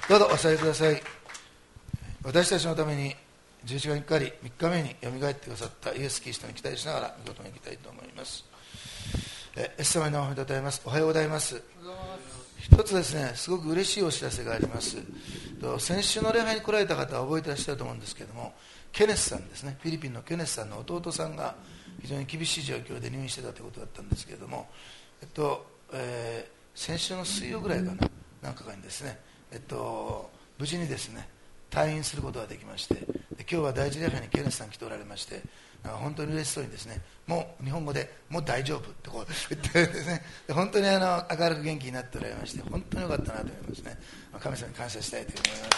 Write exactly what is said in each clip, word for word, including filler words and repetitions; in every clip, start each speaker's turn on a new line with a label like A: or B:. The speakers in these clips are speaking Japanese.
A: どうぞお座りください。私たちのためにじゅういちがつみっかにみっかめによみがえってくださったイエス・キリストに期待しながら御言葉に行きたいと思います。えイエス様にお褒めたたえます。おはようございます。一つですね、すごく嬉しいお知らせがあります。先週の礼拝に来られた方は覚えていらっしゃると思うんですけれども、ケネスさんですね、フィリピンのケネスさんの弟さんが非常に厳しい状況で入院してたということだったんですけれども、えっとえー、先週の水曜ぐらいかな、なんかにですね、えっと、無事にですね退院することができまして、で今日は第一礼拝にケネスさん来ておられまして、本当に嬉しそうにですね、もう日本語でもう大丈夫ってこう言ってですね、で本当にあの明るく元気になっておられまして、本当によかったなと思いますね。神様に感謝したいと思います。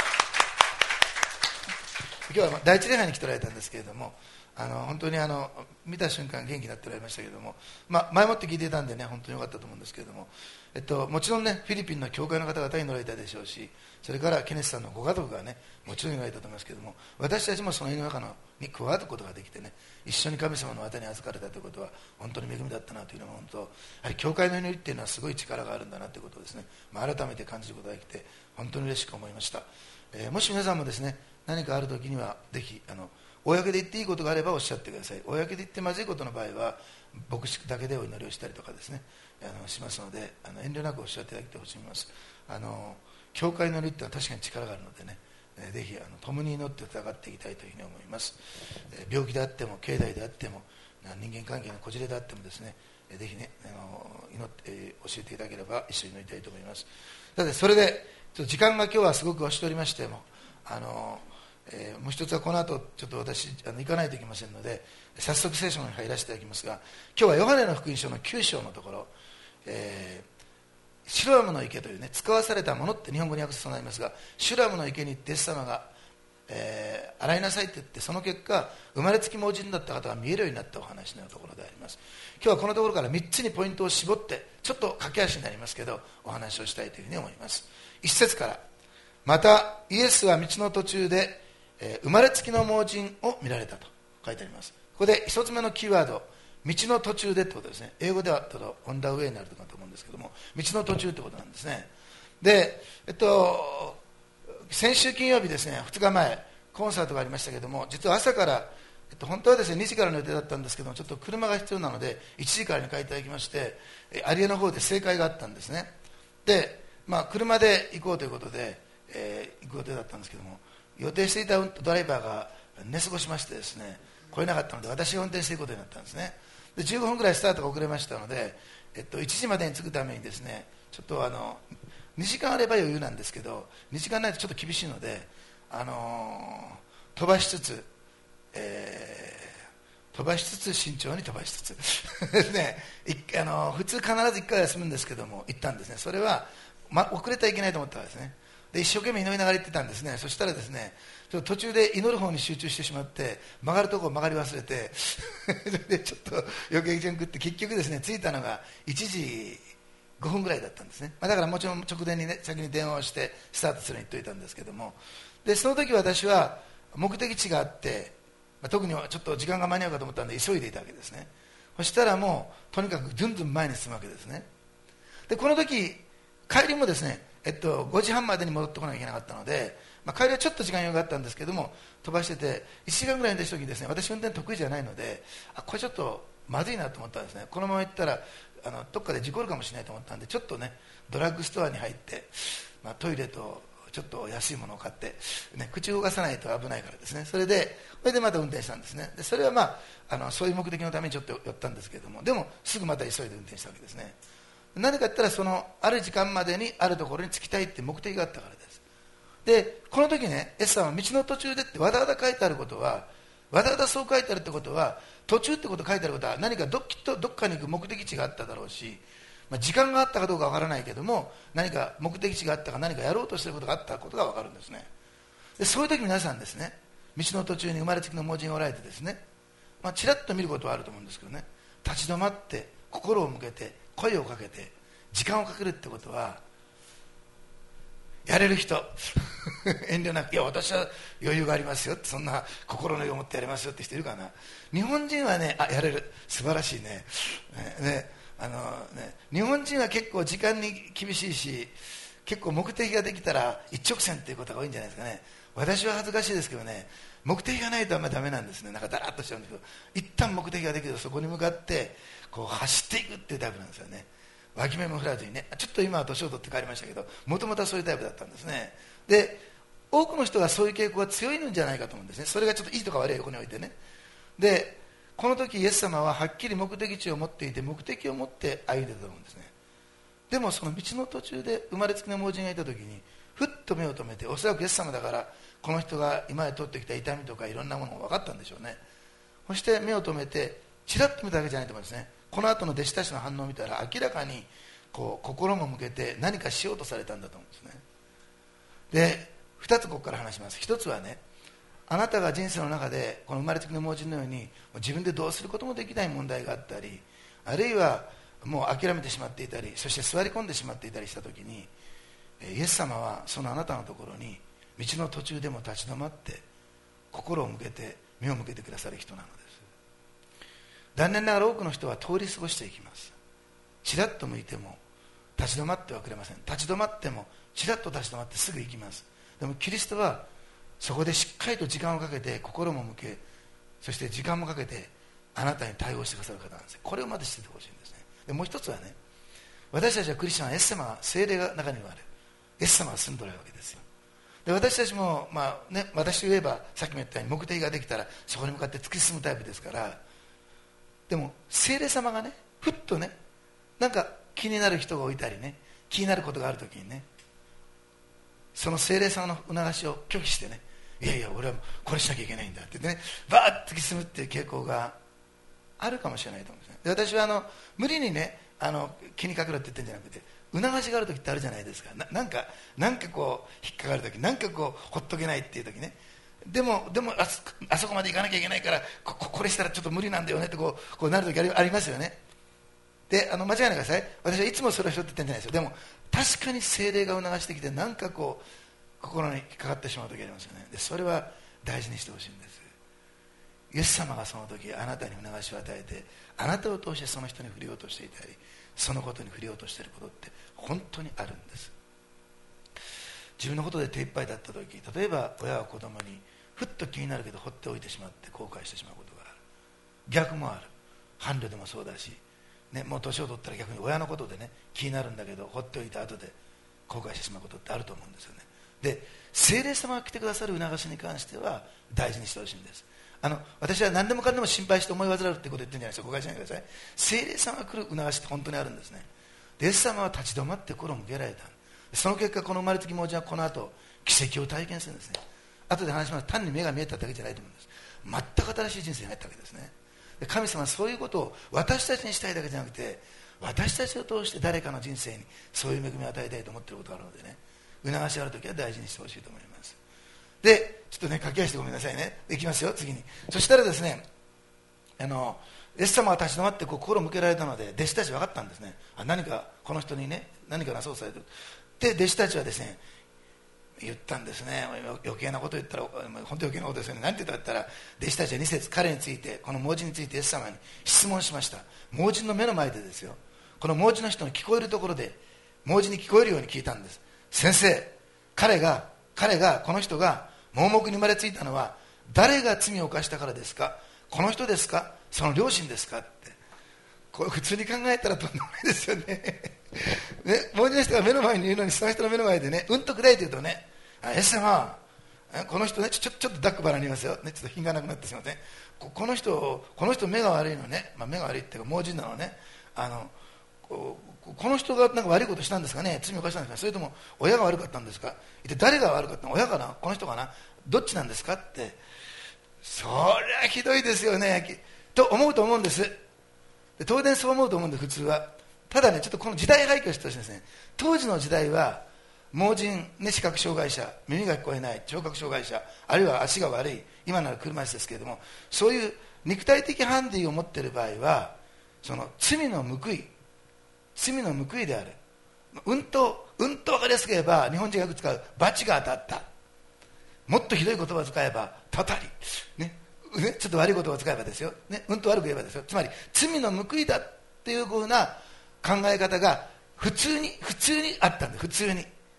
A: 今日は第一礼拝に来ておられたんですけれども、あの本当にあの見た瞬間元気になっておられましたけれども、まあ、前もって聞いていたんでね、本当によかったと思うんですけれども、えっと、もちろんねフィリピンの教会の方々に乗られたでしょうし、それからケネスさんのご家族がねもちろん乗られたと思いますけれども、私たちもその世の中のに加わることができてね、一緒に神様の綿に預かれたということは本当に恵みだったなというのも、本当やはり教会の祈りっていうのはすごい力があるんだなということをですね、まあ、改めて感じることができて本当に嬉しく思いました。えー、もし皆さんもですね何かあるときにはぜひあの公で言っていいことがあればおっしゃってください。公で言ってまずいことの場合は牧師だけでお祈りをしたりとかですね、あのしますので、あの遠慮なくおっしゃっていただきてほしいと思います。あの教会の祈りってのは確かに力があるのでね、えー、ぜひあの共に祈って戦っていきたいというふうに思います。えー、病気であっても境内であっても人間関係のこじれであってもですね、えー、ぜひねあの祈って、えー、教えていただければ一緒に祈りたいと思います。さてそれでちょっと時間が今日はすごく押しておりましても、あのえー、もう一つはこの後ちょっと私あの行かないといけませんので、早速聖書に入らせていただきますが、今日はヨハネの福音書のきゅう章のところ、えー、シュラムの池というね、使わされたものって日本語に訳すとなりますが、シュラムの池にイエス様が、えー、洗いなさいって言って、その結果生まれつき盲人だった方が見えるようになったお話のところであります。今日はこのところからみっつにポイントを絞ってちょっと駆け足になりますけどお話をしたいというふうに思います。一節から、またイエスは道の途中でえー、生まれつきの盲人を見られたと書いてあります。ここで一つ目のキーワード、道の途中でってことですね。英語ではちょっとオンダーウェイになるとかと思うんですけども、道の途中ってことなんですね。で、えっと先週金曜日ですね、ふつかまえコンサートがありましたけども、実は朝から、えっと、本当はですねにじからの予定だったんですけども、ちょっと車が必要なのでいちじからに帰っていただきまして、有江の方で正会があったんですね。で、まあ、車で行こうということで、えー、行く予定だったんですけども、予定していたドライバーが寝過ごしましてですね、来れなかったので私が運転していくことになったんですね。でじゅうごふんぐらいスタートが遅れましたので、えっと、いちじまでに着くためにですね、ちょっとあのにじかんあれば余裕なんですけど、にじかんないとちょっと厳しいので、あのー、飛ばしつつ、えー、飛ばしつつ慎重に飛ばしつつね、いあのー、普通必ずいっかい休むんですけども行ったんですね。それは、ま、遅れてはいけないと思ったからですね。で一生懸命祈りながら行ってたんですね。そしたらですね、ちょっと途中で祈る方に集中してしまって曲がるところ曲がり忘れてでちょっと余計順食って結局ですね、着いたのがいちじごふんぐらいだったんですね。まあ、だからもちろん直前にね先に電話をしてスタートするように言っておいたんですけども、でその時私は目的地があって、まあ、特にちょっと時間が間に合うかと思ったんで急いでいたわけですね。そしたらもうとにかくずんずん前に進むわけですね。でこの時帰りもですね、えっと、ごじはんまでに戻ってこなきゃいけなかったので、まあ、帰りはちょっと時間余裕があったんですけども飛ばしてていちじかんぐらいの時にですね、私運転得意じゃないので、あこれちょっとまずいなと思ったんですね。このまま行ったらあのどっかで事故るかもしれないと思ったんで、ちょっとねドラッグストアに入って、まあ、トイレとちょっと安いものを買って、ね、口を動かさないと危ないからですね。それでそれでまた運転したんですね。でそれはまあ、あのそういう目的のためにちょっと寄ったんですけれども、でもすぐまた急いで運転したわけですね。何か言ったらそのある時間までにあるところに着きたいって目的があったからです。でこの時ね、エスさんは道の途中でってわざわざ書いてあることは、わざわざそう書いてあるってことは、途中ってこと書いてあることは何かどきっとどっかに行く目的地があっただろうし、まあ、時間があったかどうかわからないけども何か目的地があったか何かやろうとしていることがあったことがわかるんですね。でそういう時皆さんですね、道の途中に生まれつきの盲人がおられてですね、まあ、ちらっと見ることはあると思うんですけどね、立ち止まって心を向けて声をかけて時間をかけるってことは、やれる人遠慮なく、いや私は余裕がありますよって、そんな心の余裕を持ってやれますよって人いるかな。日本人はね、あやれる、素晴らしいね。ねねあのね日本人は結構時間に厳しいし、 結構目的ができたら一直線っていうことが多いんじゃないですかね。私は恥ずかしいですけどね、目的がないとあんまりダメなんですね。なんかだらっとしちゃうんですけど、一旦目的ができるとそこに向かってこう走っていくっていうタイプなんですよね。脇目も振らずにね。ちょっと今は年を取って帰りましたけど、もともとはそういうタイプだったんですね。で、多くの人がそういう傾向が強いんじゃないかと思うんですね。それがちょっといいとか悪い横に置いてね。で、この時イエス様ははっきり目的地を持っていて、目的を持って歩んでたと思うんですね。でもその道の途中で生まれつきの盲人がいた時にふっと目を留めて、おそらくイエス様だからこの人が今まで通ってきた痛みとかいろんなものが分かったんでしょうね。そして目を留めてチラッと見ただけじゃないと思うんですね。この後の弟子たちの反応を見たら明らかにこう心も向けて何かしようとされたんだと思うんですね。で、ふたつここから話します。ひとつはね、あなたが人生の中でこの生まれつきの盲人のように自分でどうすることもできない問題があったり、あるいはもう諦めてしまっていたり、そして座り込んでしまっていたりしたときに、イエス様はそのあなたのところに道の途中でも立ち止まって心を向けて目を向けてくださる人なのです。残念ながら多くの人は通り過ごしていきます。ちらっと向いても立ち止まってはくれません。立ち止まってもちらっと立ち止まってすぐ行きます。でもキリストはそこでしっかりと時間をかけて心も向け、そして時間もかけてあなたに対応してくださる方なんです。これをまず知っててほしいんですね。でもう一つはね、私たちはクリスチャンはイエス様が聖霊が中にはある、イエス様が住んでおられるわけですよ。で、私たちも、まあね、私といえばさっきも言ったように目的ができたらそこに向かって突き進むタイプですから、でも聖霊様がね、ふっとね、なんか気になる人がいたりね、気になることがあるときにね、その聖霊様の促しを拒否してね、いやいや俺はこれしなきゃいけないんだって言ってね、バーッと突き進むっていう傾向があるかもしれないと思うんですね。で、私はあの無理にね、あの気にかけろって言ってるんじゃなくて、促しがあるときってあるじゃないですか。 な, なんかなんかこう引っかかるとき、なんかこうほっとけないっていうときね、でもでも あ, そあそこまで行かなきゃいけないから こ, これしたらちょっと無理なんだよねってこうこうなるとき あ, りありますよね。で、あの間違いないでください。私はいつもそれをしろって言ってるんじゃないですよ。でも確かに聖霊が促してきて、なんかこう心に引っかかってしまうときありますよね。で、それは大事にしてほしいんです。イエス様がその時あなたに促しを与えて、あなたを通してその人に触れようとしていたり、そのことに触れようとしていることって本当にあるんです。自分のことで手一杯だった時、例えば親は子供にふっと気になるけど放っておいてしまって後悔してしまうことがある。逆もある。伴侶でもそうだし、ね、もう年を取ったら逆に親のことでね気になるんだけど放っておいた後で後悔してしまうことってあると思うんですよね。で、聖霊様が来てくださる促しに関しては大事にしてほしいんです。あの私は何でもかんでも心配して思い煩うってことを言ってるんじゃないですか。誤解しないでください。聖霊様が来る促しって本当にあるんですね。で、イエス様は立ち止まって心を向けられた。その結果、この生まれつき盲人はこの後奇跡を体験するんですね。後で話します。単に目が見えただけじゃないと思うんです。全く新しい人生に入ったわけですね。で、神様はそういうことを私たちにしたいだけじゃなくて、私たちを通して誰かの人生にそういう恵みを与えたいと思っていることがあるのでね、促しがあるときは大事にしてほしいと思います。で、ちょっとね、駆け足してごめんなさいね。いきますよ、次に。そしたらですね、あのイエス様が立ち止まってこう心を向けられたので、弟子たち分かったんですね。あ、何かこの人にね、何かなそうされてる。で、弟子たちはですね、言ったんですね。余計なこと言ったら、本当に余計なことですよね。何て言ったら、弟子たちはに節、彼について、この盲人についてイエス様に質問しました。盲人の目の前でですよ。この盲人の人の聞こえるところで、盲人に聞こえるように聞いたんです。先生、彼が、彼が、この人が盲目に生まれついたのは、誰が罪を犯したからですか？この人ですか？その両親ですか？って。これ普通に考えたらとんでもないですよね。ね、盲人の人が目の前にいるのに、その人の目の前でね、うんと砕いて言うとね、あ、イエス様、この人ね、ちょ、ちょっと抱っこばらにいますよ、ね、ちょっと品がなくなってしまってね、こ, この人、この人目が悪いのね、まあ、目が悪いっていうか盲人なのね、あのこ, この人がなんか悪いことしたんですかね、罪を犯したんですか、それとも親が悪かったんですか、一体誰が悪かったの、親かな、この人かな、どっちなんですかって、そりゃひどいですよねと思うと思うんです。で、当然そう思うと思うんで、普通は。ただね、ちょっとこの時代背景を知ってほしいんですね。当時の時代は盲人、ね、視覚障害者、耳が聞こえない、聴覚障害者、あるいは足が悪い、今なら車椅子ですけれども、そういう肉体的ハンディを持っている場合は、その罪の報い、罪の報いである。うんと、うんと分かりやすく言えば、日本人がよく使う、罰が当たった。もっとひどい言葉を使えば、たたり。ね。ね、ちょっと悪い言葉を使えばですよ。ね。うんと悪く言えばですよ。つまり、罪の報いだっていうふうな考え方が、普通に、普通にあったんです。普通に。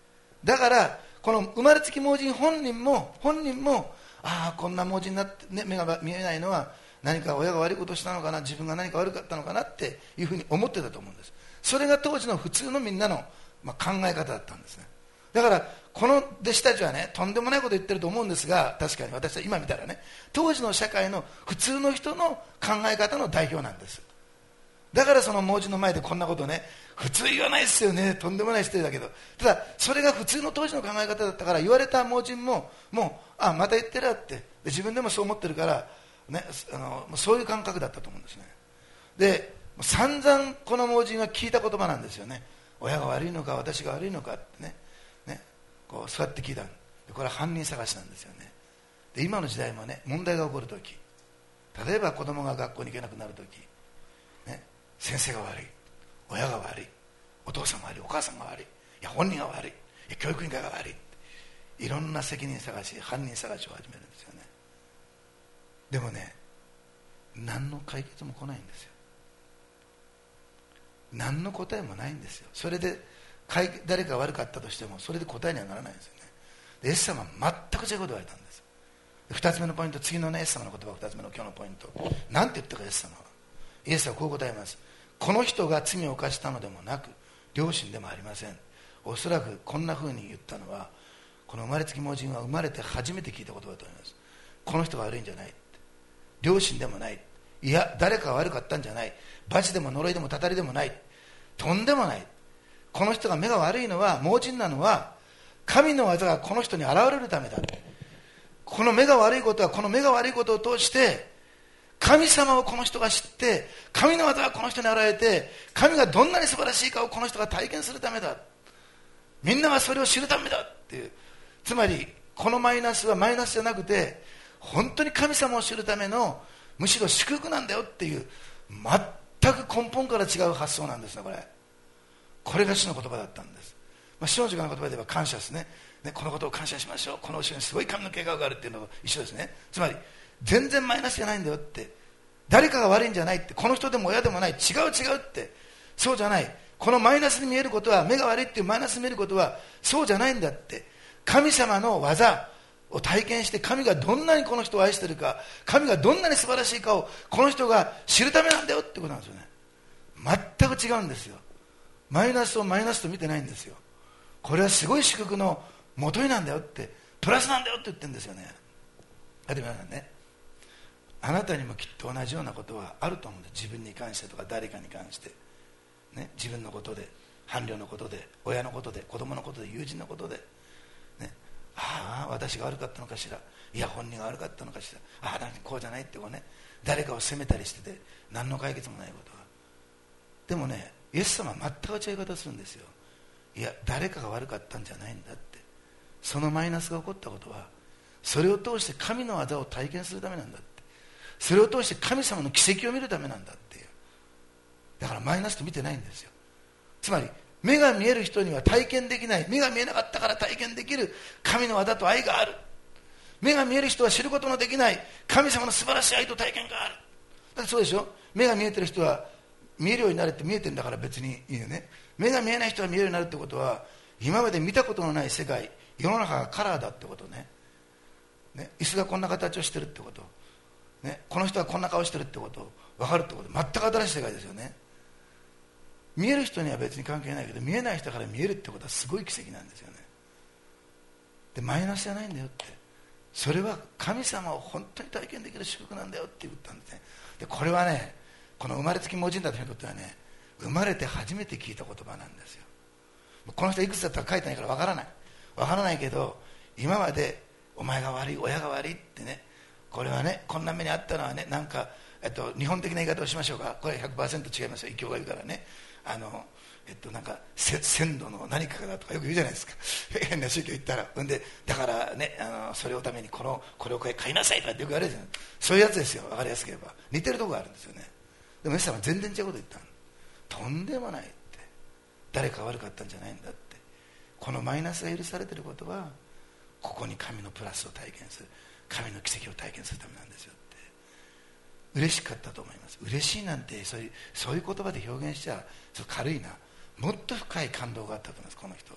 A: だからこの生まれつき盲人本人も本人もああこんな盲人になって、ね、目が見えないのは何か親が悪いことをしたのかな、自分が何か悪かったのかなっていうふうに思ってたと思うんです。それが当時の普通のみんなの、まあ、考え方だったんですね。だからこの弟子たちはね、とんでもないことを言ってると思うんですが、確かに私は今見たらね、当時の社会の普通の人の考え方の代表なんです。だからその盲人の前でこんなことね、普通言わないですよね、とんでもない人だけど、ただそれが普通の当時の考え方だったから、言われた盲人ももうあまた言ってるって、で自分でもそう思ってるから、ね、あのそういう感覚だったと思うんですね。で散々この盲人は聞いた言葉なんですよね。親が悪いのか私が悪いのかってね、ねこう座って聞いた。これは犯人探しなんですよね。で今の時代もね、問題が起こるとき、例えば子供が学校に行けなくなるとき、ね、先生が悪い、親が悪い、お父さんが悪い、お母さんが悪い、いや本人が悪い、いや教育委員会が悪い、いろんな責任探し、犯人探しを始めるんですよね。でもね、何の解決も来ないんですよ。何の答えもないんですよ。それで誰かが悪かったとしてもそれで答えにはならないんですよね。でイエス様は全く違うことを言われたんです。ふたつめのポイント、次のねイエス様の言葉、ふたつめの今日のポイント、何て言ったかイエス様は、イエスはこう答えます。この人が罪を犯したのでもなく良心でもありません。おそらくこんな風に言ったのは、この生まれつき盲人は生まれて初めて聞いた言葉だと思います。この人が悪いんじゃない、良心でもない、いや誰かが悪かったんじゃない、罰でも呪いでもたたりでもない、とんでもない。この人が目が悪いのは、盲人なのは神の技がこの人に現れるためだ。この目が悪いことはこの目が悪いことを通して神様をこの人が知って、神の技がこの人に現れて、神がどんなに素晴らしいかをこの人が体験するためだ、みんながそれを知るためだっていう。つまりこのマイナスはマイナスじゃなくて、本当に神様を知るためのむしろ祝福なんだよっていう、全く根本から違う発想なんですね。これこれが主の言葉だったんです。まあ、主の時間の言葉で言えば感謝ですね。ね、このことを感謝しましょう、この後ろにすごい神の計画があるっていうのと一緒ですね。つまり全然マイナスじゃないんだよって、誰かが悪いんじゃないって、この人でも親でもない、違う違うって、そうじゃない、このマイナスに見えることは、目が悪いっていうマイナスに見えることはそうじゃないんだって、神様の技を体験して、神がどんなにこの人を愛しているか、神がどんなに素晴らしいかをこの人が知るためなんだよってことなんですよね。全く違うんですよ。マイナスをマイナスと見てないんですよ。これはすごい祝福の元になんだよって、プラスなんだよって言ってるんですよね。だって皆さんね、あなたにもきっと同じようなことはあると思うんです。自分に関してとか誰かに関して、ね、自分のことで、伴侶のことで、親のことで、子供のことで、友人のことで、ね、ああ私が悪かったのかしら、いや本人が悪かったのかしら、ああこうじゃないってこうね、誰かを責めたりしてて何の解決もないことが。でもね、イエス様は全く違い方をするんですよ。いや誰かが悪かったんじゃないんだって、そのマイナスが起こったことはそれを通して神の技を体験するためなんだって、それを通して神様の奇跡を見るためなんだっていう。だからマイナスと見てないんですよ。つまり目が見える人には体験できない、目が見えなかったから体験できる神の技と愛がある。目が見える人は知ることのできない神様の素晴らしい愛と体験がある。だってそうでしょ、目が見えてる人は見えるようになるって見えてるんだから別にいいよね。目が見えない人が見えるようになるってことは、今まで見たことのない世界、世の中がカラーだってことね。ね、椅子がこんな形をしてるってこと、ね、この人はこんな顔してるってこと分かるってこと、全く新しい世界ですよね。見える人には別に関係ないけど、見えない人から見えるってことはすごい奇跡なんですよね。でマイナスじゃないんだよって、それは神様を本当に体験できる祝福なんだよって言ったんですね。でこれはね、この生まれつき盲人だということはね、生まれて初めて聞いた言葉なんですよ。この人いくつだったか書いてないから分からない分からないけど、今までお前が悪い、親が悪いってね、これはね、こんな目にあったのはね、なんか、えっと、日本的な言い方をしましょうか。これ ひゃくパーセント 違いますよ、異教が言うからね。あのえっとなんか鮮度の何かだとかよく言うじゃないですか。変な宗教言ったら、んでだからね、あのそれをためにこのこれを買いなさいとかってよく言われるじゃない。そういうやつですよ、分かりやすければ。似てるところがあるんですよね。でもイエス様は全然違うこと言ったの。とんでもないって、誰か悪かったんじゃないんだって、このマイナスが許されていることはここに神のプラスを体験する、神の奇跡を体験するためなんですよって。嬉しかったと思います。嬉しいなんてそういう、そういう言葉で表現しちゃ軽いな、もっと深い感動があったと思います。この人、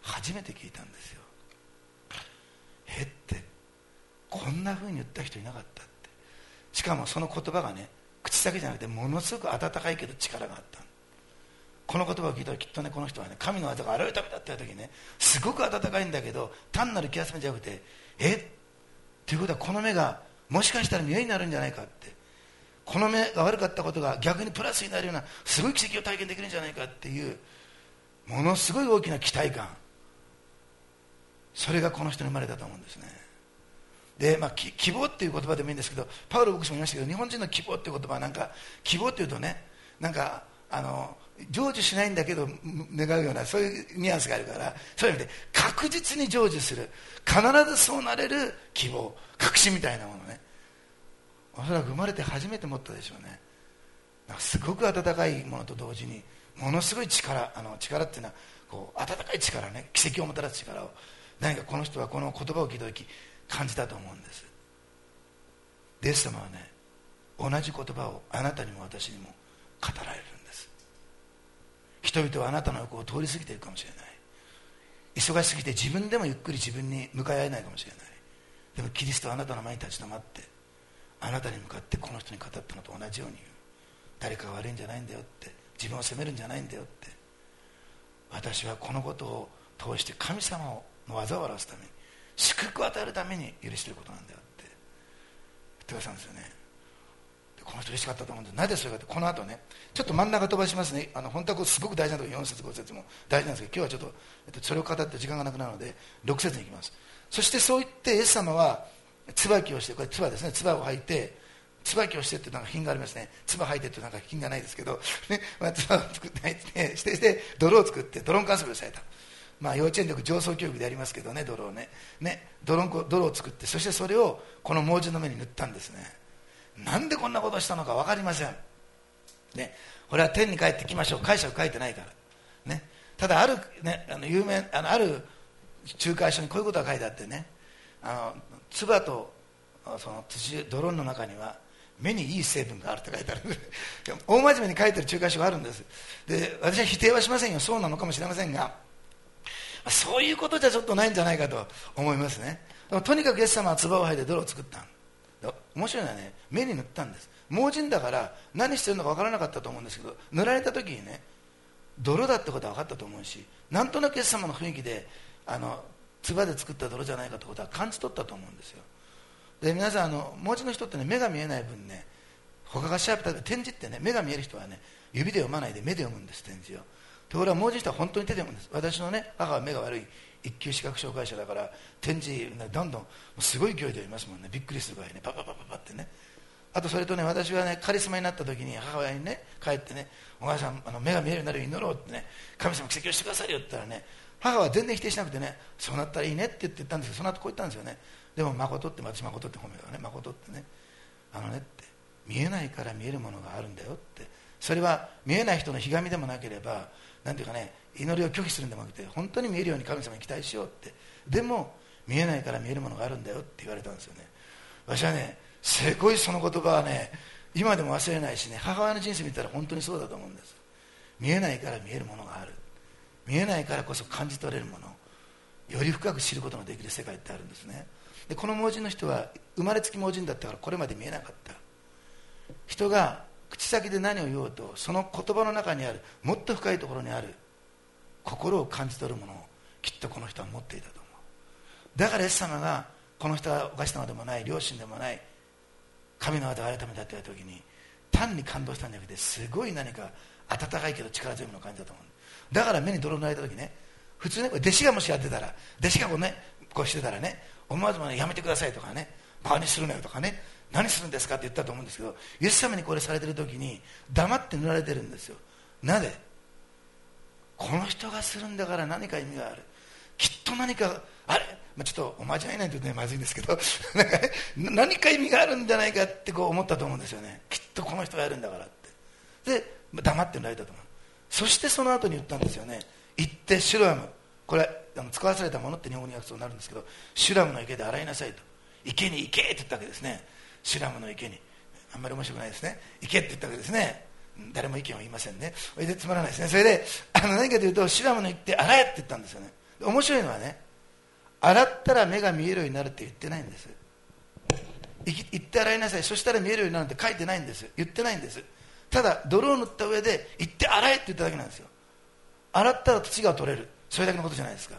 A: 初めて聞いたんですよ。えってこんな風に言った人いなかったって。しかもその言葉がね、口だけじゃなくてものすごく温かいけど力があった。この言葉を聞いたらきっとね、この人はね、神の技が現れためだって言った時にね、すごく温かいんだけど単なる気休めじゃなくて、えということはこの目がもしかしたら見えになるんじゃないかって、この目が悪かったことが逆にプラスになるようなすごい奇跡を体験できるんじゃないかっていうものすごい大きな期待感、それがこの人に生まれたと思うんですね。で、まあ、希望っていう言葉でもいいんですけど、パウロ牧師も言いましたけど、日本人の希望っていう言葉はなんか希望っていうとね、なんかあの成就しないんだけど願うようなそういうニュアンスがあるから、そういう意味で確実に成就する、必ずそうなれる希望、確信みたいなものね、おそらく生まれて初めて持ったでしょうね。なんかすごく温かいものと同時にものすごい力、あの力っていうのはこう温かい力ね、奇跡をもたらす力を何かこの人はこの言葉を聞いた時感じたと思うんです。イエス様はね、同じ言葉をあなたにも私にも語られるんです。人々はあなたの横を通り過ぎているかもしれない、忙しすぎて自分でもゆっくり自分に向かい合えないかもしれない。でもキリストはあなたの前に立ち止まってあなたに向かってこの人に語ったのと同じように言う。誰かが悪いんじゃないんだよって、自分を責めるんじゃないんだよって、私はこのことを通して神様の技を表すために、祝福を与えるために許していることなんだよって言ってくださるんですよね。でこの人嬉しかったと思うんです。なぜそれかって、この後ね、ちょっと真ん中飛ばしますね。あの本当はすごく大事なところ、よん節ご節も大事なんですけど、今日はちょっと、えっと、それを語って時間がなくなるのでろく節に行きます。そしてそう言ってイエス様は椿をして、これ椿ですね、椿を履いて、椿をしてってなんか品がありますね。椿履いてってなんか品がないですけど、ね、まあ、椿を作ってしてしてして泥を作って泥ん観測をされた。まあ幼稚園で上層教育でやりますけどね、泥をね、ね、泥ん泥を作って、そしてそれをこの盲人の目に塗ったんですね。なんでこんなことをしたのか分かりません。ね、これは天に帰ってきましょう、解釈書いてないからね。ただあるね、あの有名あのある仲介書にこういうことが書いてあってね、あの椿とその土泥の中には目にいい成分があるって書いてある大真面目に書いてる仲介書があるんです。で私は否定はしませんよ、そうなのかもしれませんが、そういうことじゃちょっとないんじゃないかと思いますね。でもとにかくイエス様は唾を吐いて泥を作った。面白いのはね、目に塗ったんです。盲人だから何してるのか分からなかったと思うんですけど、塗られた時にね、泥だってことは分かったと思うし、なんとなくイエス様の雰囲気であの唾で作った泥じゃないかということは感じ取ったと思うんですよ。で皆さん、あの盲人の人ってね、目が見えない分ね、他がシャープ、例えば点字ってね、目が見える人はね、指で読まないで目で読むんです、点字を。ところが盲人の人は本当に手で読むんです。私のね、母は目が悪い一級視覚障害者だから、点字どんどんすごい勢いで読みますもんね。びっくりするぐらいね、パパパパパってね。あとそれとね、私はね、カリスマになった時に母親にね、帰ってね、お母さん、あの目が見えるようになるように祈ろうってね、神様奇跡をしてくださいよって言ったらね、母は全然否定しなくてね、そうなったらいいねって言って言ったんですけど、その後こう言ったんですよね。でも誠って、私誠って褒めたからね、誠ってね、あのねって、見えないから見えるものがあるんだよって、それは見えない人のひがみでもなければ、なんていうかね、祈りを拒否するんでもなくて、本当に見えるように神様に期待しようって、でも見えないから見えるものがあるんだよって言われたんですよね。私はね、すごいその言葉はね、今でも忘れないしね、母親の人生見たら本当にそうだと思うんです。見えないから見えるものがある、見えないからこそ感じ取れるもの、より深く知ることのできる世界ってあるんですね。でこの盲人の人は生まれつき盲人だったからこれまで見えなかった。人が口先で何を言おうと、その言葉の中にあるもっと深いところにある心を感じ取るものをきっとこの人は持っていたと思う。だからイエス様がこの人は犯したのでもない、良心でもない神の技を改めたって言われた時に、単に感動したんじゃなくて、すごい何か温かいけど力強いものを感じたと思う。だから目に泥を塗られた時ね、普通ね、弟子がもしやってたら、弟子がこうね、こうしてたらね、思わずもね、やめてくださいとかね、バカにするなよとかね、何するんですかって言ったと思うんですけど、イエス様にこれされてる時に黙って塗られてるんですよ。なぜ？この人がするんだから何か意味がある、きっと何かあれ、まあ、ちょっとおまじないなんて言うとねまずいんですけどなんか、ね、何か意味があるんじゃないかってこう思ったと思うんですよね。きっとこの人がやるんだからって。で黙って塗られたと思う。そしてその後に言ったんですよね。行ってシュラム、これあの使わされたものって日本語に訳すとなるんですけど、シュラムの池で洗いなさいと。池に行けって言ったわけですね。シュラムの池に、あんまり面白くないですね。行けって言ったわけですね。誰も意見を言いませんね。それでつまらないですね。それであの何かというと、シュラムの行って洗えって言ったんですよね。 面白いのはね、洗ったら目が見えるようになるって言ってないんです。行って洗いなさい、そしたら見えるようになるって書いてないんです。言ってないんです。ただ泥を塗った上で行って洗えって言っただけなんですよ。洗ったら土が取れる、それだけのことじゃないですか。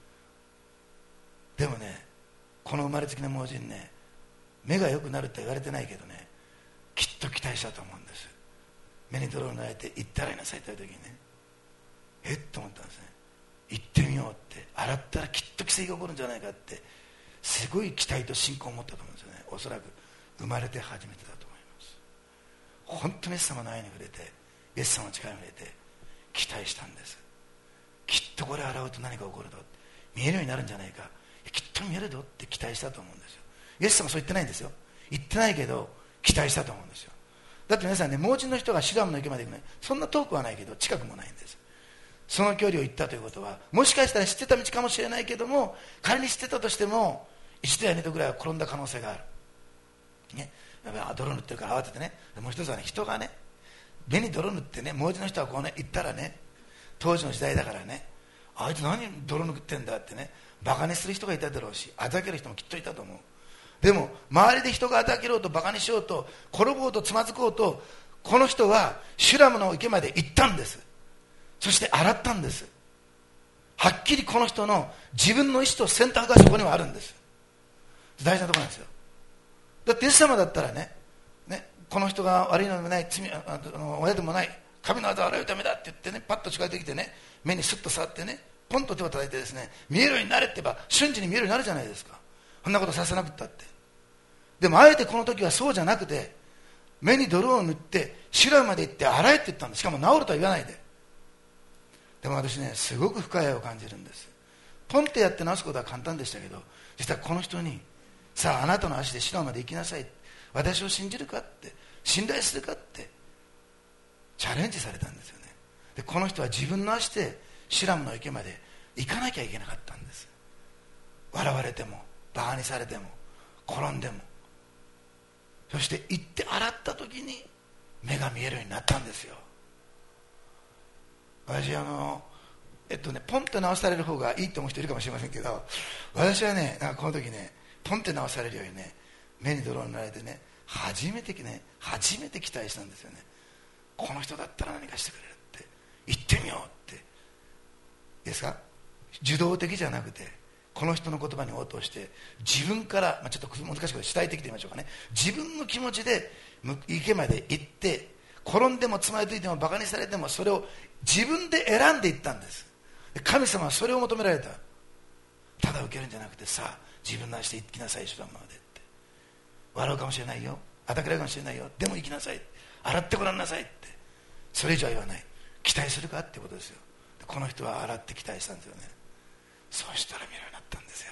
A: でもね、この生まれつきの盲人ね、目が良くなるって言われてないけどね、きっと期待したと思うんです。目に泥を塗られて行って洗いなさいって言われた時にね、えっと思ったんですね。行ってみようって、洗ったらきっと奇跡が起こるんじゃないかって、すごい期待と信仰を持ったと思うんですよね。おそらく生まれて初めてだと思います。本当にイエス様の愛に触れて、イエス様の力に触れて期待したんです。きっとこれ洗うと何か起こると、見えるようになるんじゃないか、きっと見えるぞって期待したと思うんですよ。イエス様はそう言ってないんですよ。言ってないけど期待したと思うんですよ。だって皆さんね、盲人の人がシュラムの池まで行くのにそんな遠くはないけど近くもないんです。その距離を行ったということは、もしかしたら知ってた道かもしれないけども、仮に知ってたとしても一度や二度ぐらいは転んだ可能性がある、ね、やっぱり泥塗ってるから慌ててね。もう一つはね、人がね、目に泥塗ってね、盲人の人はこうね行ったらね、当時の時代だからね、あいつ何泥塗ってんだってね、バカにする人がいただろうし、あざける人もきっといたと思う。でも周りで人があざけろうとバカにしようと転ぼうとつまずこうと、この人はシュラムの池まで行ったんです。そして洗ったんです。はっきりこの人の自分の意思と選択がそこにはあるんです。大事なところなんですよ。だってイエス様だったら ね, ねこの人が悪いのでもない、罪あの親でもない、神の技を洗うためだって言ってね、パッと近寄ってきてね、目にスッと触ってね、ポンと手を叩いてですね、見えるようになれって言えば瞬時に見えるようになるじゃないですか。そんなことさせなくったって。でもあえてこの時はそうじゃなくて、目に泥を塗ってシュラムまで行って洗えって言ったんです。しかも治るとは言わないで。でも私ね、すごく深い愛を感じるんです。ポンってやって治すことは簡単でしたけど、実はこの人に、さああなたの足でシュラムまで行きなさい、私を信じるかって、信頼するかってチャレンジされたんですよね。でこの人は自分の足でシュラムの池まで行かなきゃいけなかったんです。笑われてもバカにされても転んでも、そして行って洗った時に目が見えるようになったんですよ。私あのえっとねポンって直される方がいいと思う人いるかもしれませんけど、私はね、なんかこの時ね、ポンって直されるようにね、目に泥を塗られてね、初めてね初めて期待したんですよね。この人だったら何かしてくれるって、行ってみようっていいですか。受動的じゃなくて、この人の言葉に応答して自分から、まあ、ちょっと難しくて主体的と言いましょうかね、自分の気持ちで池まで行って、転んでもつまずいてもバカにされてもそれを自分で選んでいったんです。神様はそれを求められた。ただ受けるんじゃなくて、さあ自分の足で行きなさい、シュラムまでって。笑うかもしれないよ、あたくられるかもしれないよ、でも行きなさい、洗ってごらんなさいって、それ以上は言わない。期待するかってことですよ。この人は洗って期待したんですよね。そうしたら見るようになったんですよ。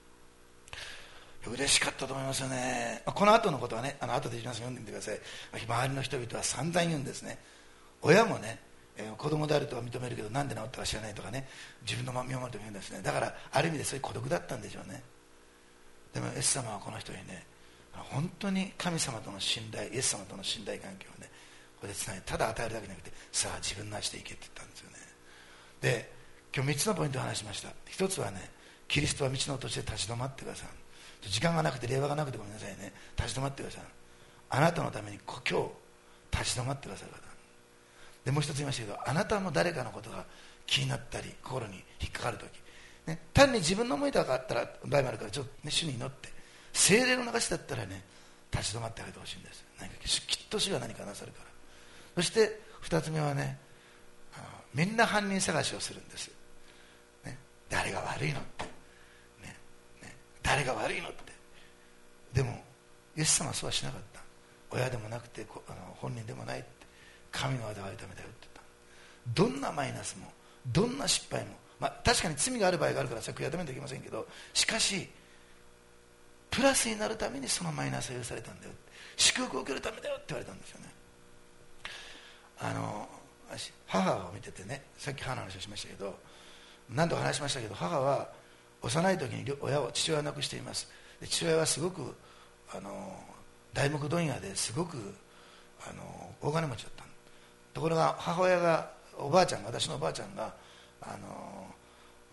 A: 嬉しかったと思いますよね。この後のことはね、あの後で皆さん読んでみてください。周りの人々は散々言うんですね。親もね、えー、子供であるとは認めるけどなんで治ったか知らないとかね、自分の身を守ると言うんですね。だからある意味でそういう孤独だったんでしょうね。でもイエス様はこの人にね、本当に神様との信頼、イエス様との信頼関係をね、ここでつないで、ただ与えるだけじゃなくて、さあ自分の足で行けって言ったんですよね。で今日みっつのポイントを話しました。一つはね、キリストは道の途中で立ち止まってください。時間がなくて令和がなくてごめんなさいね、立ち止まってください。あなたのために今日立ち止まってくださる方で、もう一つ言いましたけど、あなたも誰かのことが気になったり心に引っかかるとき、ね、単に自分の思いだったら場合もあるから、ちょっと、ね、主に祈って聖霊の流しだったらね、立ち止まってあげてほしいんです。何かきっと主が何かなさるから。そして二つ目はね、あのみんな犯人探しをするんです、ね、誰が悪いのって、ねね、誰が悪いのって。でもイエス様はそうはしなかった。親でもなくてあの本人でもないって、神の技があるためだよって言った。どんなマイナスもどんな失敗も、まあ、確かに罪がある場合があるからそれは悔やめないといけませんけど、しかしプラスになるためにそのマイナスが許されたんだよ、祝福を受けるためだよって言われたんですよね。あの母を見ててね、さっき母の話をしましたけど、何度か話しましたけど、母は幼い時に親を父親を亡くしています。で父親はすごくあの大木問屋ですごくあの大金持ちだった。ところが母親が、おばあちゃんが、私のおばあちゃんがあの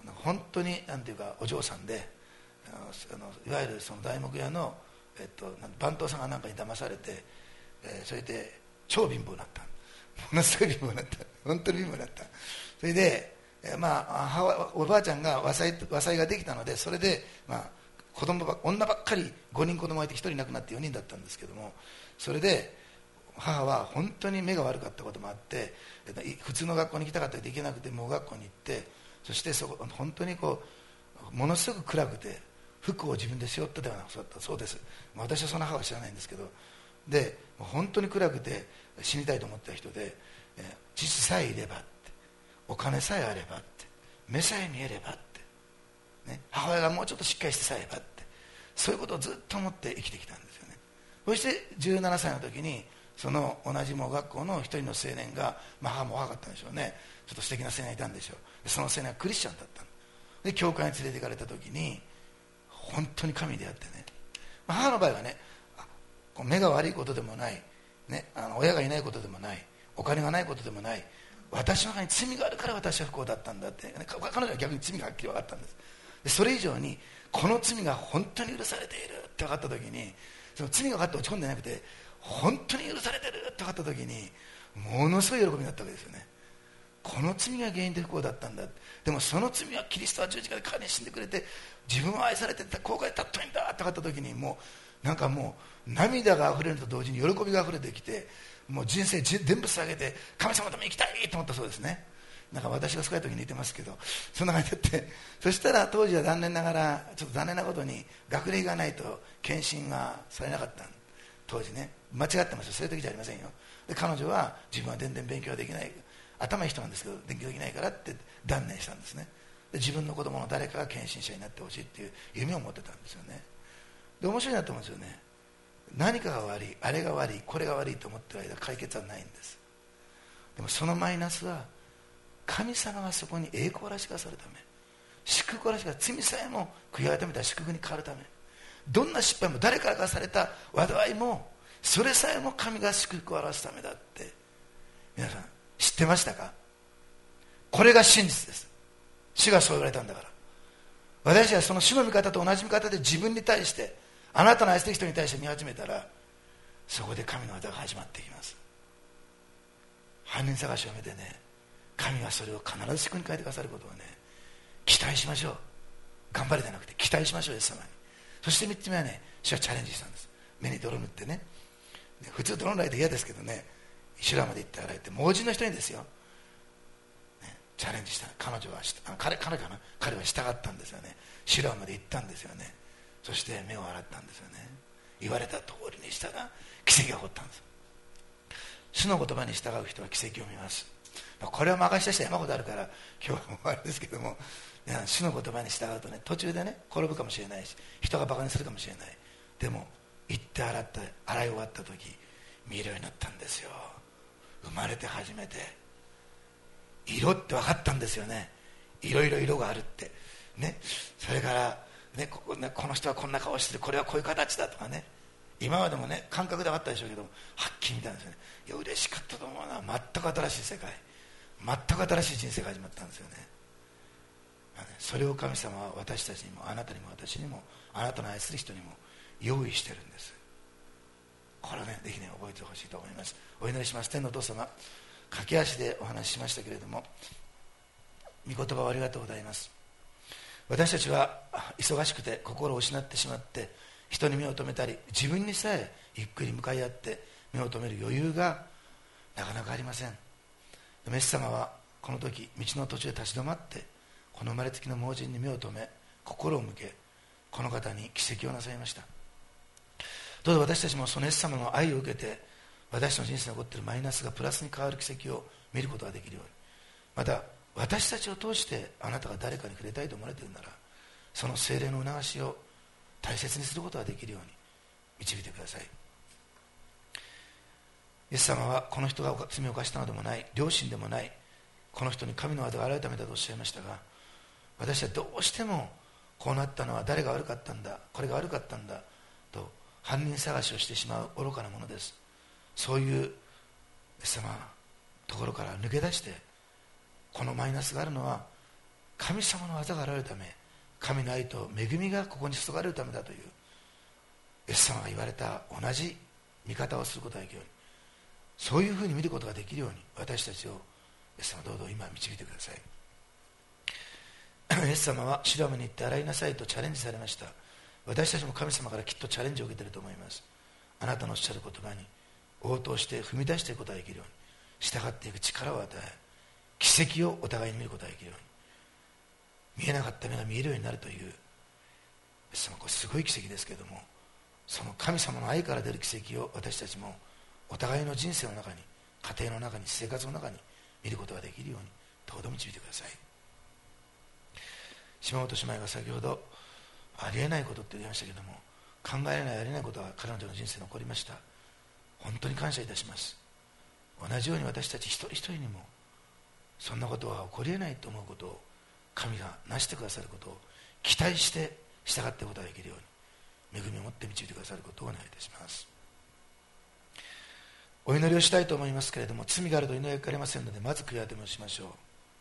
A: 本当になんていうかお嬢さんで、あのいわゆるその材木屋の、えっと、番頭さんがなんかに騙されて、えー、それで超貧乏になった、ものすごい貧乏になった、本当に貧乏になった。それで、えーまあ、母おばあちゃんが和裁、和裁ができたので、それで、まあ、子供ば女ばっかりごにん子供がいてひとり亡くなってよにんだったんですけども、それで母は本当に目が悪かったこともあって、普通の学校に行きたかったけど行けなくて盲学校に行って、そしてそこ本当にこうものすごく暗くて服を自分で背負ったではなくそうです、私はその母は知らないんですけど、で本当に暗くて死にたいと思った人で、父さえいればって、お金さえあればって、目さえ見えればって、ね、母親がもうちょっとしっかりしてさえばって、そういうことをずっと思って生きてきたんですよね。そしてじゅうななさいの時にその同じ盲学校の一人の青年が、まあ、母も若かったんでしょうね、ちょっと素敵な青年がいたんでしょう。でその青年はクリスチャンだったので、教会に連れて行かれた時に本当に神に出会ってね、まあ、母の場合はね、目が悪いことでもない、ね、あの親がいないことでもない、お金がないことでもない、私の中に罪があるから私は不幸だったんだって、ね、彼女は逆に罪がはっきり分かったんです。でそれ以上にこの罪が本当に許されているって分かった時に、その罪が分かって落ち込んでなくて本当に許されてるって分かった時にものすごい喜びだったわけですよね。この罪が原因で不幸だったんだ、でもその罪はキリストは十字架で彼に死んでくれて自分は愛されてた後悔たっといんだって分かった時に、もうなんかもう涙があふれると同時に喜びがあふれてきて、もう人生全部捧げて神様のために生きたいと思ったそうですね。なんか私が少ない時に似てますけど、そんな感じでって、そしたら当時は残念ながらちょっと残念なことに学歴がないと献身がされなかった当時ね、間違ってますよ、そういう時じゃありませんよ。で彼女は自分は全然勉強できない、頭いい人なんですけど勉強できないからって断念したんですね。で自分の子供の誰かが献身者になってほしいっていう夢を持ってたんですよね。で面白いなと思うんですよね。何かが悪い、あれが悪い、これが悪いと思ってる間解決はないんです。でもそのマイナスは神様がそこに栄光らしくされるため、祝福らしく、罪さえも悔い改めた祝福に変わるため、どんな失敗も誰からかされた災いもそれさえも神が祝福を表すためだって皆さん知ってましたか？これが真実です。主がそう言われたんだから、私たちはその主の見方と同じ見方で自分に対して、あなたの愛する人に対して見始めたら、そこで神の技が始まっていきます。犯人探しを見てね、神はそれを必ず祝福に変えてくださることをね、期待しましょう。頑張れじゃなくて期待しましょう、イエス様に。そしてみっつめはね、主はチャレンジしたんです。目に泥塗ってね、普通泥塗られて嫌ですけどね、修羅まで行って洗えて、盲人の人にですよ、ね、チャレンジした。彼女は彼彼かな彼は従ったんですよね。修羅まで行ったんですよね。そして目を洗ったんですよね。言われた通りにしたら奇跡が起こったんです。主の言葉に従う人は奇跡を見ます。これを任した人は山ほどあるから今日はもうあれですけども、主の言葉に従うとね、途中でね転ぶかもしれないし、人がバカにするかもしれない。でも行って洗って洗い終わった時見えるようになったんですよ。生まれて初めて色って分かったんですよね。いろいろ色があるってね。それからね、ここね、この人はこんな顔してる、これはこういう形だとかね、今までもね感覚ではあったでしょうけども、はっきり見たんですよね。いや嬉しかったと思うな。全く新しい世界、全く新しい人生が始まったんですよね。それを神様は私たちにも、あなたにも私にも、あなたの愛する人にも用意してるんです。これをねぜひね覚えてほしいと思います。お祈りします。天のお父様、駆け足でお話ししましたけれども、御言葉をありがとうございます。私たちは忙しくて心を失ってしまって、人に目を留めたり自分にさえゆっくり向かい合って目を留める余裕がなかなかありません。イエス様はこの時道の途中で立ち止まって、この生まれつきの盲人に目を留め心を向け、この方に奇跡をなさいました。どうぞ私たちもそのイエス様の愛を受けて、私の人生に起こっているマイナスがプラスに変わる奇跡を見ることができるように、また私たちを通してあなたが誰かに触れたいと思われているなら、その聖霊の促しを大切にすることができるように導いてください。イエス様はこの人が罪を犯したのでもない、良心でもない、この人に神の技が現れたためだとおっしゃいましたが、私はどうしてもこうなったのは誰が悪かったんだ、これが悪かったんだと犯人探しをしてしまう愚かなものです。そういうイエス様ところから抜け出して、このマイナスがあるのは神様の技が現れるため、神の愛と恵みがここに注がれるためだというイエス様が言われた同じ見方をすることができるように、そういうふうに見ることができるように私たちをイエス様どうぞ今導いてください。イエス様はシロアムに行って洗いなさいとチャレンジされました。私たちも神様からきっとチャレンジを受けていると思います。あなたのおっしゃる言葉に応答して踏み出していくことができるように、従っていく力を与え、奇跡をお互いに見ることができるように、見えなかった目が見えるようになるという、イエス様これすごい奇跡ですけれども、その神様の愛から出る奇跡を私たちもお互いの人生の中に、家庭の中に、生活の中に見ることができるようにどうぞ導いてください。島本姉妹が先ほどありえないことって言いましたけれども、考えられないありえないことが彼女の人生に起こりました。本当に感謝いたします。同じように私たち一人一人にもそんなことは起こりえないと思うことを神がなしてくださることを期待して従っていくことができるように恵みを持って導いてくださることをお願いいたします。お祈りをしたいと思いますけれども、罪があると祈りがかかりませんので、まず悔い改めをしましょう。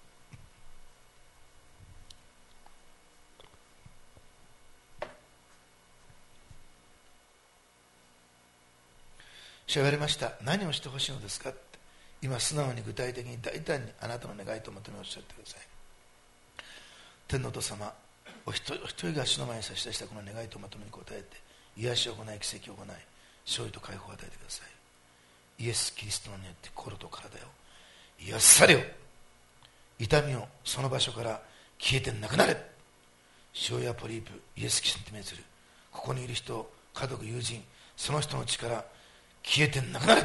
A: 主は言われました。何をしてほしいのですかって、今素直に具体的に大胆にあなたの願いと求めをおっしゃってください。天のお父様、お一人お一人が主の前に差し出したこの願いと求めに応えて、癒しを行い、奇跡を行い、勝利と解放を与えてください。イエス・キリストのによって心と体を癒されよ。痛みをその場所から消えてなくなれ。腫やポリープ、イエス・キリストに命ずる。ここにいる人、家族、友人、その人の力、消えてなくなれ。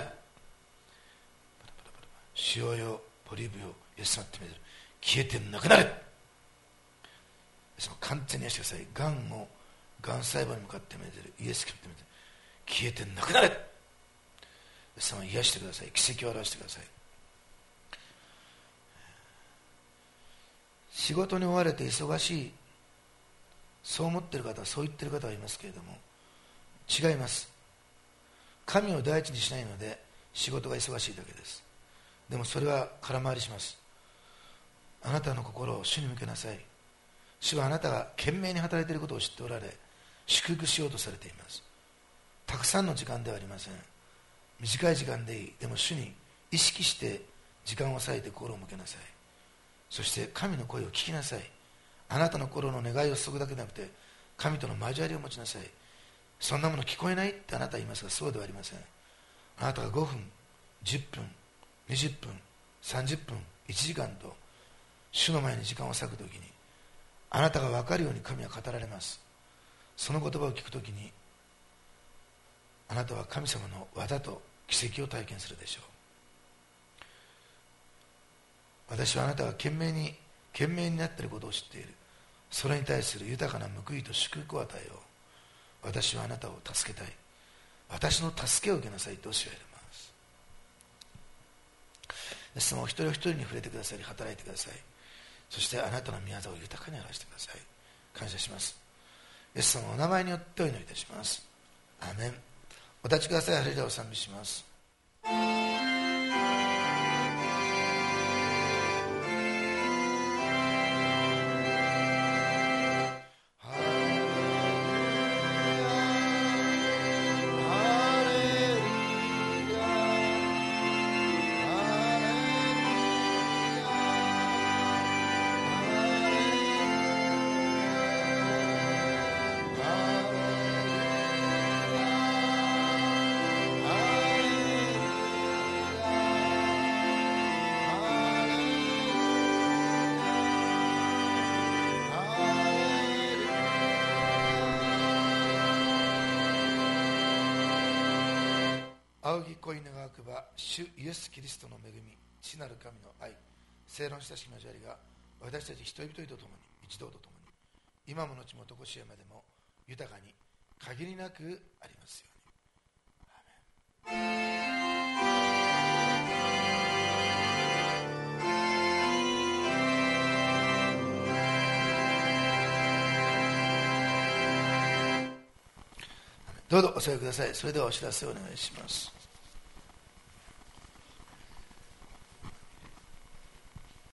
A: 腫瘍よポリープよイエス様って命ずる。消えてなくなれ。完全に癒してください。がんをがん細胞に向かって命ずる。イエス・キリストに命ずる。消えてなくなれ。イエス様癒してください。奇跡を表してください。仕事に追われて忙しい、そう思っている方は、そう言っている方はいますけれども、違います。神を第一にしないので仕事が忙しいだけです。でもそれは空回りします。あなたの心を主に向けなさい。主はあなたが懸命に働いていることを知っておられ、祝福しようとされています。たくさんの時間ではありません。短い時間でいい。でも主に意識して時間を割いて心を向けなさい。そして神の声を聞きなさい。あなたの心の願いを注ぐだけでなくて、神との交わりを持ちなさい。そんなもの聞こえないってあなたは言いますが、そうではありません。あなたがごふん、じゅっぷん、にじゅっぷん、さんじゅっぷん、いちじかんと主の前に時間を割くときに、あなたが分かるように神は語られます。その言葉を聞くときに、あなたは神様の技と奇跡を体験するでしょう。私はあなたが懸命に懸命になっていることを知っている。それに対する豊かな報いと祝福を与えよう。私はあなたを助けたい。私の助けを受けなさいとおっしゃいます。イエス様お一人お一人に触れてくださり、働いてください。そしてあなたの御業を豊かに表してください。感謝します。イエス様のお名前によってお祈りいたします。アーメン。お立ちください。ハレルヤを賛美します。仰ぎ恋願わくば主イエス・キリストの恵み、父なる神の愛、聖論親しき交わりが私たち一人一人と共に、一同と共に、今も後もとこしえまでも豊かに限りなくありますように。アーメン。どうぞお座りください。それではお知らせをお願いします。